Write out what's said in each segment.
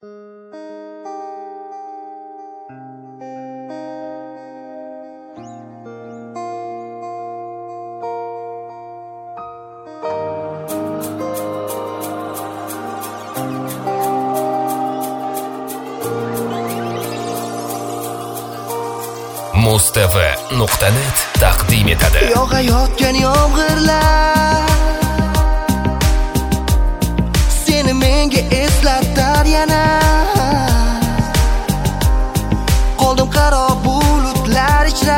mustv.net taqdim etadi. Yog'ayotgan yomg'irlar seni menga eslatar yana. Qoldim qaro bulutlar ichra,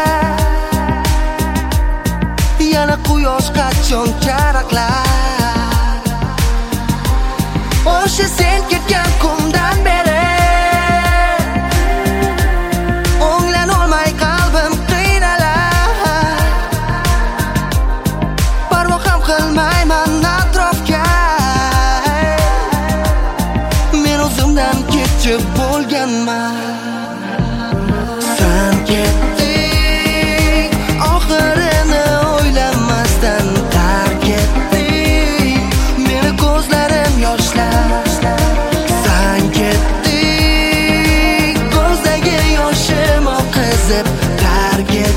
yana quyosh qachon charaqlar. O'sha sen ketgan kundan beri bo'lganman. Sen ketding, oxirini o'ylamasdan tark etding, meni ko'zlarim yoshlar. Sen ketding, ko'zdagi yoshim oqizib tark etding.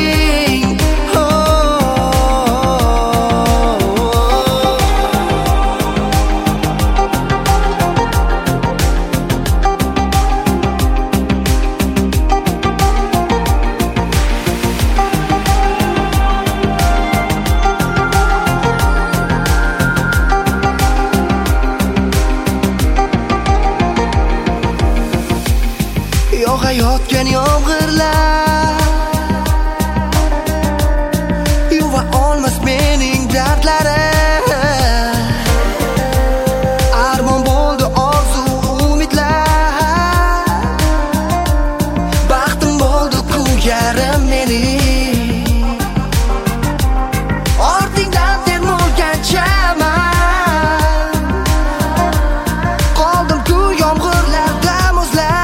Yog'ayotgan yomg'irlar yuva olmas mening dardlarim. Armon bo'ldi orzu umidlar, baxtim bo'ldi kungarim mening. Ortingdan termulganchaman, qoldim-ku yomg'irlarda muzlab.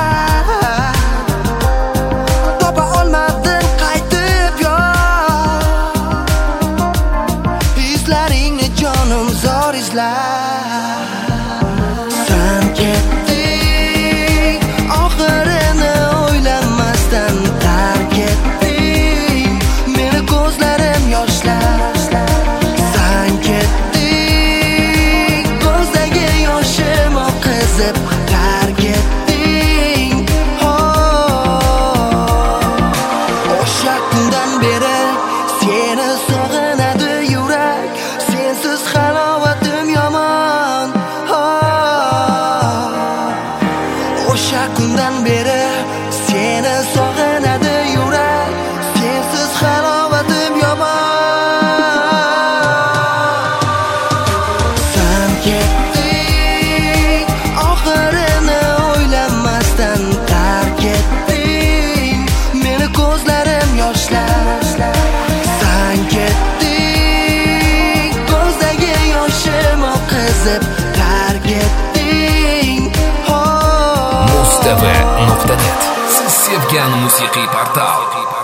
Sen ketding, oxirini o'ylamasdan tark etding, meni ko'zlarim yoshlar. Sen ketding, ko'zdagi yoshim oqizib tark etding. O'sha kundan beri seni sog'inadi yurak, sensiz halovatim yomon. O'sha kundan beri seni sog'inadi yurak, sensiz halovatim yomon. Sen ketding, oxirini o'ylamasdan tark etding, meni ko'zlarim yoshlar. Sen ketding, ko'zdagi yoshim oqizib tark etding. mustv.net siz sevgan musiqiy portal.